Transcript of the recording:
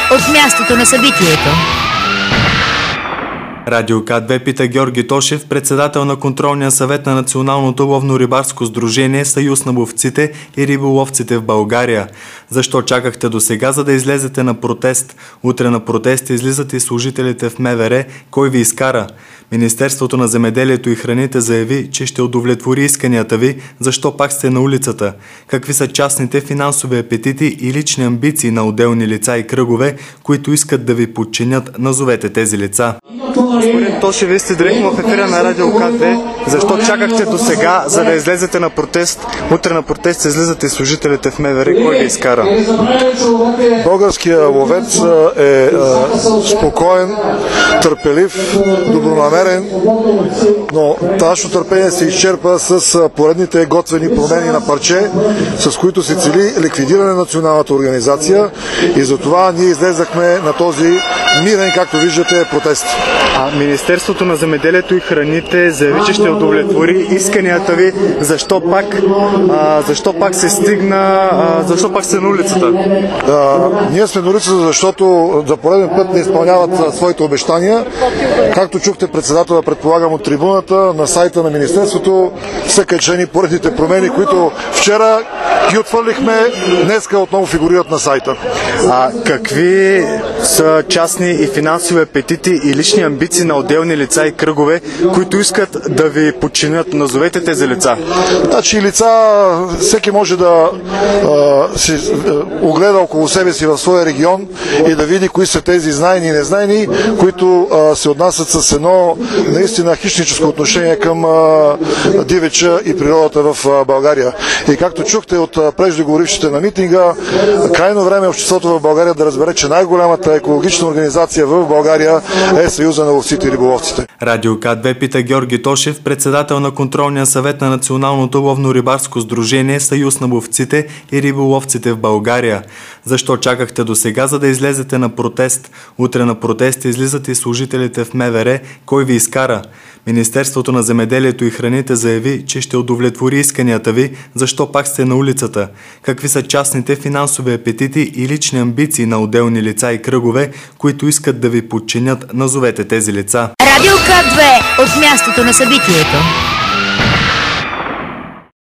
от мястото на събитието. Радио К2 пита Георги Тошев, председател на контролния съвет на Националното ловно-рибарско сдружение Съюз на ловците и риболовците в България. Защо чакахте до сега, за да излезете на протест? Утре на протест излизат и служителите в МВР. Кой ви изкара? Министерството на земеделието и храните заяви, че ще удовлетвори исканията ви. Защо пак сте на улицата? Какви са частните финансови апетити и лични амбиции на отделни лица и кръгове, които искат да ви подчинят? Назовете тези лица. Господин Тошев, вие сте директно в ефира на Радио К2. Защо чакахте до сега, за да излезете на протест? Утре на протест излизат и служителите в МВР. Кой ви изкара? Българският ловец е спокоен, търпелив, добронамерен, но нашето търпение се изчерпа с поредните готвени промени на парче, с които се цели ликвидиране на националната организация, и затова ние излезахме на този мирен, както виждате, протест. Министерството на земеделието и храните заяви, че ще удовлетвори исканията ви. Защо пак се стигна, защо пак сте на улицата? Ние сме на улицата, защото за пореден път не изпълняват своите обещания. Както чухте председателя, предполагам, от трибуната, на сайта на Министерството са качени поредните промени, които вчера ги отвърлихме, днеска отново фигурират на сайта. Какви са частни и финансови апетити и лични амбиции на отделни лица и кръгове, които искат да ви подчинят? Назовете тези лица. Значи лица, всеки може да си огледа около себе си в своя регион и да види кои са тези знайни и незнайни, които се отнасят с едно наистина хищническо отношение към дивеча и природата в България. И както чухте от преждеговорившите на митинга, крайно време обществото в България да разбере, че най-голямата екологична организация в България е Съюза на ловците и риболовците. Радио К2 пита Георги Тошев, председател на контролния съвет на Националното ловно-рибарско сдружение Съюз на ловците и риболовците в България. Защо чакахте до сега, за да излезете на протест? Утре на протест излизат и служителите в МВР. Кой ви изкара? Министерството на земеделието и храните заяви, че ще удовлетвори исканията ви. Защо пак сте на улицата? Какви са частните финансови апетити и лични амбиции на отделни лица и кръгове, които искат да ви подчинят? Назовете тези лица. Радио К2 от мястото на събитието.